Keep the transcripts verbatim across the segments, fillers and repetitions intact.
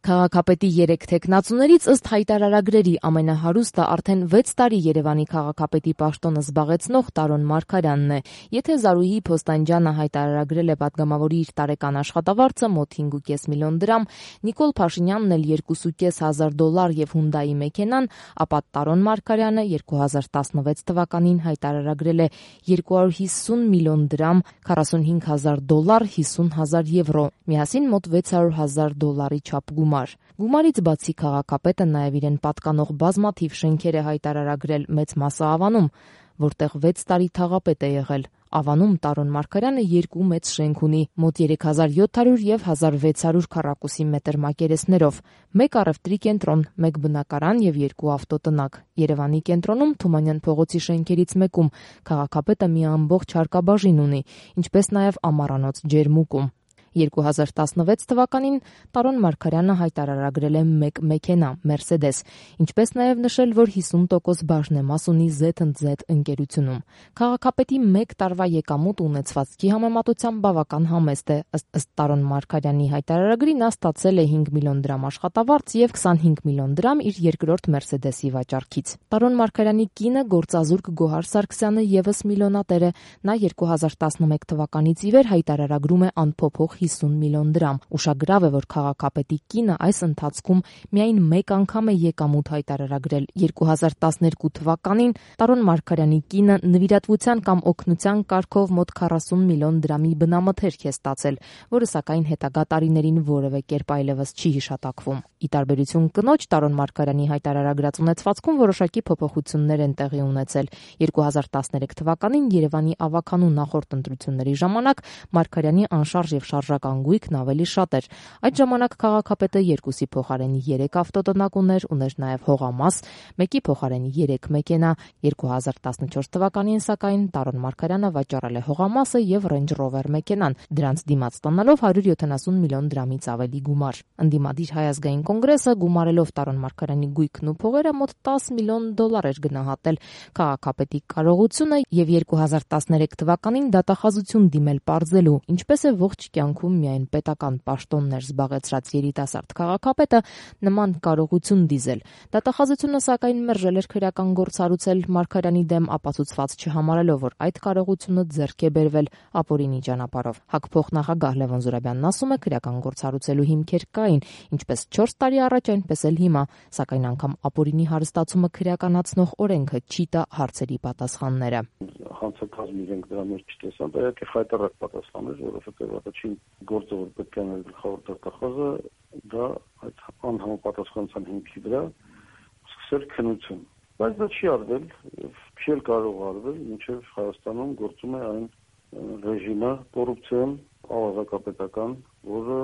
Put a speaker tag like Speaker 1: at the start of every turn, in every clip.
Speaker 1: Քաղաքապետի երեք թեկնածուներից ըստ հայտարարագրերի ամենահարուստը արդեն վեց տարի Երևանի քաղաքապետի պաշտոնը զբաղեցնող Տարոն Մարգարյանն է։ Եթե Զարուհի Փոստանջյանը հայտարարագրել է պատգամավորի իր տարեկան աշխատավարձը մոտ հինգ ու կես միլիոն դրամ, Նիկոլ Փաշինյանն էլ երկու ու կես հազար դոլար եւ Հյունդայի մեքենան, ապա Տարոն Մարգարյանը երկու հազար տասնվեց թվականին հայտարարագրել է երկու հարյուր հիսուն միլիոն դրամ, քառասունհինգ հազար դոլար, հիսուն հազար եվրո, միասին մոտ վեց հարյուր հազար դոլարի չափ գումար։ Գումարից բացի քաղաքապետը նաև իրեն պատկանող բազմաթիվ շենքեր է հայտարարագրել, մեծ մասը Ավանում, որտեղ վեց տարի թաղապետ է եղել։ Ավանում Տարոն Մարգարյանը երկու մեծ շենք ունի, մոտ երեք հազար յոթ հարյուր եւ հազար վեց հարյուր քառակուսի մետր մակերեսներով, մեկ առևտրի կենտրոն, մեկ բնակարան եւ երկու ավտոտնակ։ Երևանի կենտրոնում Թումանյան փողոցի շենքերից մեկում քաղաքապետը մի ամբողջ հարկաբաժին ունի, ինչպես նաև ամառանոց ջերմուկում։ երկու հազար տասնվեց թվականին Տարոն Մարգարյանը հայտարարագրել է մեկ մեքենա, Մերսեդես, ինչպես նաև նշել, որ հիսուն տոկոս բաժնեմաս ունի զեդ էնդ զեդ ընկերությունում։ Քաղաքապետի մեկ տարվա եկամուտ ունեցվածքի համեմատությամբ բավական համեստ է, ըստ Տարոն Մարգարյանի հայտարարագրի նա ստացել է հինգ միլիոն դրամ աշխատավարձ եւ քսանհինգ միլիոն դրամ իր երկրորդ Մերսեդեսի վաճառքից։ Տարոն Մարգարյանի կինը գործազուրկ Գոհար Սարգսյանը եւս միլիոնատեր է, նա երկու հազար տասնմեկ թվականից ի վեր հայտարարագրում է անփոփոխ հիսուն միլիոն դրամ։ Ուշագրավ է, որ քաղաքապետի կինը այս ընթացքում միայն մեկ անգամ է եկամուտ հայտարարագրել։ երկու հազար տասներկու թվականին Տարոն Մարգարյանի կինը նվիրատվության կամ օգնության կարգով մոտ քառասուն միլիոն դրամի բնամթերք է ստացել, որը սակայն հետագա տարիներին որևէ կերպ այլևս չի հիշատակվում։ Ի տարբերություն կնոջ, Տարոն Մարգարյանի հայտարարագրած ունեցվածքում որոշակի փոփոխություններ են տեղի ունեցել։ երկու հազար տասներեք թվականին Երևանի ավագանու նախորդ ընտրությունների ժամանակ Մարգարյանի անշարժ եւ շարժական գույքն ավելի շատ էր։ Այդ ժամանակ քաղաքապետը երկուսի փոխարեն երեք ավտոտնակ ուներ, ուներ նաև հողամաս, մեկի փոխարեն երեք մեքենա։ երկու հազար տասնչորս թվականին սակայն Տարոն Մարգարյանը վաճառել է հողամասը եւ Range Rover մեքենան, դրանց դիմաց ստանալով հարյուր յոթանասուն միլիոն դրամից ավելի գումար։ Ընդդիմադիր Հայ ազգային կոնգրեսը գումարելով Տարոն Մարգարյանի գույքն ու փողերը մոտ տասը միլիոն դոլար էր գնահատել քաղաքապետի կարողությունը եւ երկու հազար տասներեք թվականին դատախազություն դիմել պարզելու, ինչպես է ողջ կյանքում միայն պետական պաշտոններ զբաղեցրած երիտասարդ քաղաքապետը նման կարողություն դիզել։ Դատախազությունը սակայն մերժել էր քրեական գործ հարուցել Մարգարյանի դեմ, ապացուցված չհամարելով, որ այդ կարողությունը ձեռք է բերվել ապօրինի ճանապարհով։ ՀԱԿ փոխնախագահ Լևոն Զուրաբյանն ասում է, քրեական գործ հարուցելու հիմքեր կային, ինչպես չորս տարի առաջ, այնպես էլ հիմա, սակայն անգամ ապօրինի հարստացումը քրեականացնող օրենքը չի տա հարցերի պատասխանները։
Speaker 2: Հանցակազմ իրենք դրա մեջ չտեսան, դա իհարկե խայտառակ պատասխան էր, որովհետև առաջին գործը, որ պետք է անել գլխավոր դատախազը, դա այդ անհամապատասխանության հիմքի վրա սկսել քննություն։ Բայց դա չի արվել, չի կարող արվել, մինչև Հայաստանում գործում է այն ռեժիմը, կոռուպցիոն, ավազակապետական, որը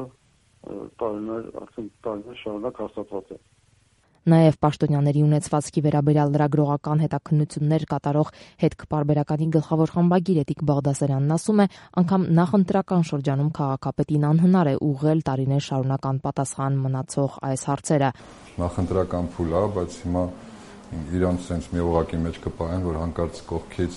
Speaker 2: տարիներ, արդեն տարիներ շարունակ հաստատված է։
Speaker 1: Նաև պաշտոնյաների ունեցվածքի վերաբերյալ լրագրողական հետաքննություններ կատարող հետքպարբերականի գլխավոր խմբագիր Էդիկ Բաղդասարյանն ասում է, անգամ նախընտրական շրջանում քաղաքապետին անհնար է ուղղել տարիներ շարունակ անպատասխան մնացող այս հարցերը։
Speaker 3: Նախընտրական փուլ է, բայց հիմա իրանց sense մի ուղղակի մեջ կպահեն, որ հանկարծ կողքից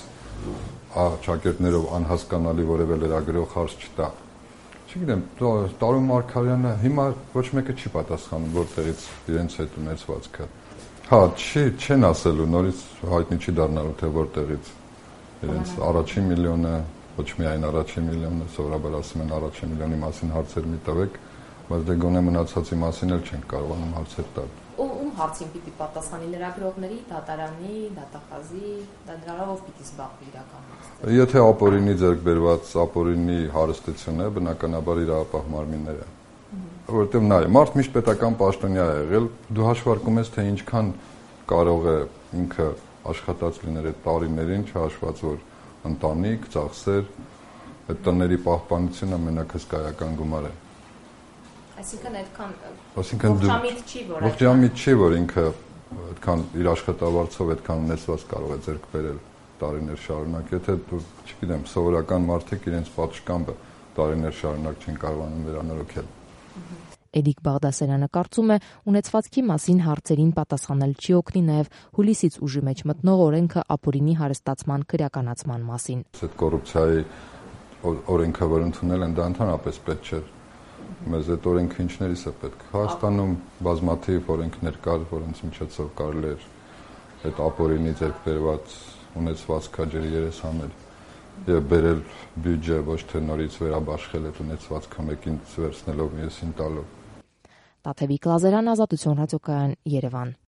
Speaker 3: ճակերտներով անհասկանալի որևէ լրագրող հարց չտա։ Չգիտեմ, Տարոն Մարգարյանը հիմա ոչ մեկը չի պատասխանում, որտեղից իրենց հետ ունեցվածքը։ Հա, չի, չեն ասելու, նորից հայտնի չի դառնալու, թե որտեղից իրենց առաջին միլիոնը, ոչ միայն առաջին միլիոնը, սովորաբար ասում են առաջին միլիոնի մասին հարցեր մի տվեք, բայց դե գոնե մնացածի մասին էլ չենք կարողանում հարցեր տալ։
Speaker 1: Ում հարցին պիտի պատասխանի լրագրողների, դատարանի, դատախազի, դա դրանով պիտի զբաղվի իրականացնել։
Speaker 3: Եթե ապօրինի ձեռք բերված ապօրինի հարստություն է, բնականաբար իրավապահ մարմինները։ Որովհետև նայ, մարդ միշտ պետական պաշտոնյա է եղել, դու հաշվարկում ես, թե ինչքան կարող է ինքը աշխատած լինել այդ տարիներին, չհաշված որ ընտանիք, ծախսեր, այդ տների պահպանությունը մենակ հսկայական գումար է։
Speaker 1: Այսինքն այդքան
Speaker 3: Այսինքն
Speaker 1: ողջամիտ չի, որ
Speaker 3: ողջամիտ չի, որ ինքը այդքան իր աշխատավարձով այդքան ունեցված կարող է ձեռք բերել տարիներ շարունակ, եթե դու, չգիտեմ, սովորական մարդիկ իրենց պատշգամբը տարիներ շարունակ չեն կարողանում վերանորոգել։
Speaker 1: Էդիկ Բաղդասարյանը կարծում է, ունեցվածքի մասին հարցերին պատասխանել չի օգնի նաև հուլիսից ուժի մեջ մտնող օրենքը ապօրինի հարստացման քրեականացման մասին։
Speaker 3: Այդ կոռուպցիայի օրենքը, որ ընդունել են, դա ընդհանրապես պետք չէ։ Մեզ այդ օրենքը ինչներիս է պետք։ Հայաստանում բազմաթիվ օրենքներ կար, որոնց միջոցով կարելի էր այդ ապօրինի ձեռք բերված ունեցվածքը ջրի երես հանել եւ բերել բյուջե, ոչ թե նորից վերաբաշխել այդ ունեցվածքը մեկին վերցնելով մյուսին տալով։
Speaker 1: Տաթևիկ Լազարյան, Ազատություն ռադիոկայան, Երևան։